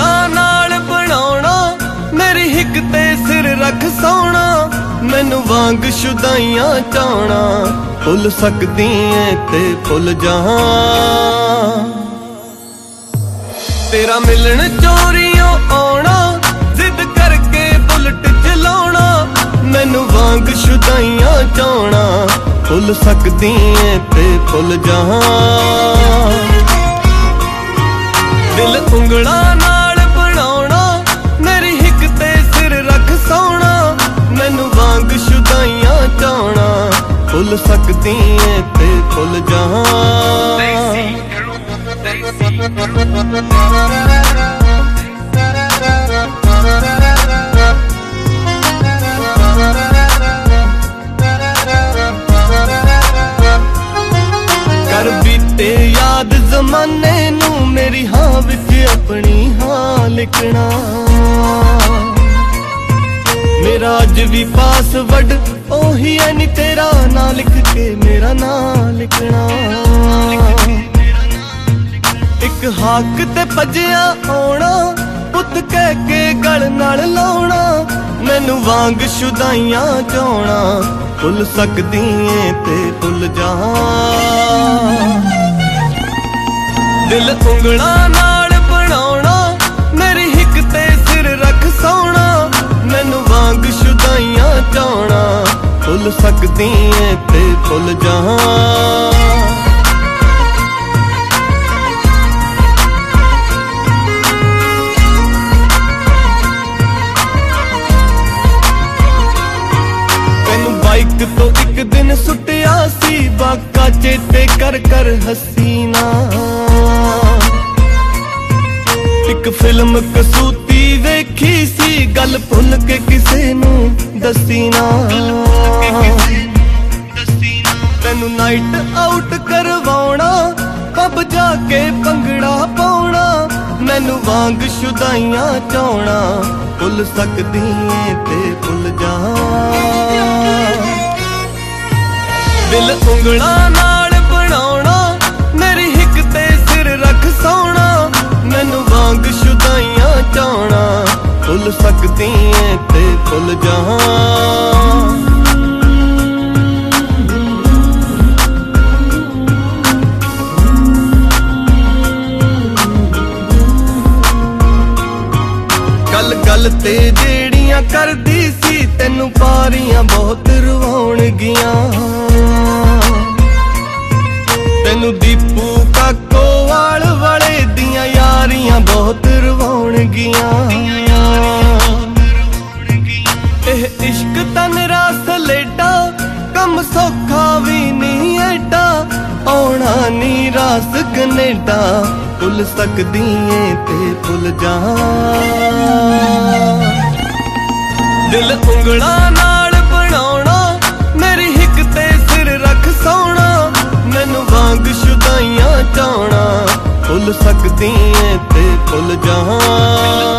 ਉਂਗਲਾਂ ਨਾਲ ਬਣਾਉਣਾ, ਮੇਰੀ ਹਿੱਕ ਤੇ ਸਿਰ ਰੱਖ ਸੋਣਾ, ਮੈਨੂੰ ਵਾਂਗ ਸ਼ੁਦਾਈਆਂ ਚਾਹਣਾ, ਭੁੱਲ ਸਕਦੀ ਏ ਤੇ ਭੁੱਲ ਜਾਵਾਂ। ਤੇਰਾ ਮਿਲਣ ਚੋਰੀਓਂ ਆਉਣਾ, ਜ਼ਿੱਦ ਕਰਕੇ ਬੁਲਟ ਚਲਾਉਣਾ, ਮੈਨੂੰ ਵਾਂਗ ਸ਼ੁਦਾਈਆਂ ਚਾਹਣਾ, ਭੁੱਲ ਸਕਦੀ ਏ ਤੇ ਭੁੱਲ ਜਾਵਾਂ। ਦਿਲ ਉਂਗਲਾਂ ਨਾਲ ਬਣਾਉਣਾ, ਮੇਰੀ ਹਿੱਕ ਤੇ ਸਿਰ ਰੱਖ ਸੋਣਾ, ਮੈਨੂੰ ਵਾਂਗ ਸ਼ੁਦਾਈਆਂ ਚਾਹਣਾ, ਭੁੱਲ ਸਕਦੀ ਏ ਤੇ ਭੁੱਲ ਜਾਵਾਂ। ਕਰ ਬੀਤੇ ਯਾਦ ਜ਼ਮਾਨੇ ਨੂੰ, ਮੇਰੀ ਹਾਂ ਵਿੱਚ ਆਪਣੀ ਹਾਂ ਲਿਖਣਾ, ਮੇਰਾ ਅੱਜ ਵੀ ਪਾਸਵਰਡ ਉਹੀ ਐ ਨੀ, ਤੇਰਾ ਨਾਂ ਲਿਖ ਕੇ ਮੇਰਾ ਨਾਂ ਲਿਖਣਾ। ਇੱਕ ਹੱਕ ਤੇ ਭੱਜਿਆ ਆਉਣਾ, ਪੁੱਤ ਕਹਿ ਕੇ ਗਲ ਨਾਲ ਲਾਉਣਾ, ਮੈਨੂੰ ਵਾਂਗ ਸ਼ੁਦਾਈਆਂ ਚਾਹਣਾ, ਭੁੱਲ ਸਕਦੀ ਏ ਤੇ ਭੁੱਲ ਜਾਵਾਂ। ਦਿਲ ਉਂਗਲਾਂ ਨਾਲ ਬਣਾਉਣਾ, ਮੇਰੀ ਹਿੱਕ ਤੇ ਸਿਰ ਰੱਖ ਸੋਣਾ, ਮੈਨੂੰ ਵਾਂਗ ਸ਼ੁਦਾਈਆਂ ਚਾਹਣਾ, ਭੁੱਲ ਸਕਦੀ ਏ ਤੇ ਭੁੱਲ ਜਾਵਾਂ। ਬਾਈਕ ਤੋਂ ਇੱਕ ਦਿਨ ਸੁੱਟਿਆ ਸੀ, ਬਾਕਾ ਚੇਤੇ ਕਰ ਕਰ ਹਸੀਨਾ, ਇੱਕ ਫਿਲਮ ਕਸੂਤੀ ਵੇਖੀ ਸੀ, ਗੱਲ ਭੁੱਲ ਕੇ ਕਿਸੇ ਨੂੰ ਦੱਸੀ ਨਾ। ਤੈਨੂੰ ਨਾਈਟ ਆਊਟ ਕਰਵਾਉਣਾ, ਪੱਬ ਜਾ ਕੇ ਭੰਗੜਾ ਪਾਉਣਾ, ਮੈਨੂੰ ਵਾਂਗ ਸ਼ੁਦਾਈਆਂ ਚਾਹਣਾ, ਭੁੱਲ ਸਕਦੀ ਏ ਤੇ ਭੁੱਲ ਜਾਵਾਂ। ਦਿਲ ਉਂਗਲਾਂ ਨਾਲ ਬਣਾਉਣਾ, ਮੇਰੀ ਹਿੱਕ ਤੇ ਸਿਰ ਰੱਖ ਸੋਣਾ, ਮੈਨੂੰ ਵਾਂਗ ਸ਼ੁਦਾਈਆਂ ਚਾਹਣਾ, ਭੁੱਲ ਸਕਦੀ ਏ ਤੇ ਭੁੱਲ ਜਾਵਾਂ। ਗੱਲ ਤੇ ਜਿਹੜੀਆਂ ਕਰਦੀ ਸੀ, ਤੈਨੂੰ ਪਾਰੀਆਂ ਬਹੁਤ ਰਵਾਉਣਗੀਆਂ, ਤੈਨੂੰ ਦੀਪੂ ਕਾਕੋਵਾਲ ਵਾਲੇ ਦੀਆਂ ਯਾਰੀਆਂ ਬਹੁਤ ਰਵਾਉਣਗੀਆਂ। ਇਹ ਇਸ਼ਕ ਤਾਂ ਨਿਰਾ ਸਲੇਡਾ, ਕੰਮ ਸੌਖਾ ਵੀ ਨਹੀਂ ਐਡਾ, ਆਉਣਾ ਨੀ ਰਾਸ ਕਨੇਡਾ, ਭੁੱਲ ਸਕਦੀ ਏ ਤੇ ਭੁੱਲ ਜਾਵਾਂ। ਦਿਲ ਉਂਗਲਾਂ ਨਾਲ ਬਣਾਉਣਾ, ਮੇਰੀ ਹਿੱਕ ਤੇ ਸਿਰ ਰੱਖ ਸੋਣਾ, ਮੈਨੂੰ ਵਾਂਗ ਸ਼ੁਦਾਈਆਂ ਚਾਹਣਾ, ਭੁੱਲ ਸਕਦੀ ਏ ਤੇ ਭੁੱਲ ਜਾਵਾਂ।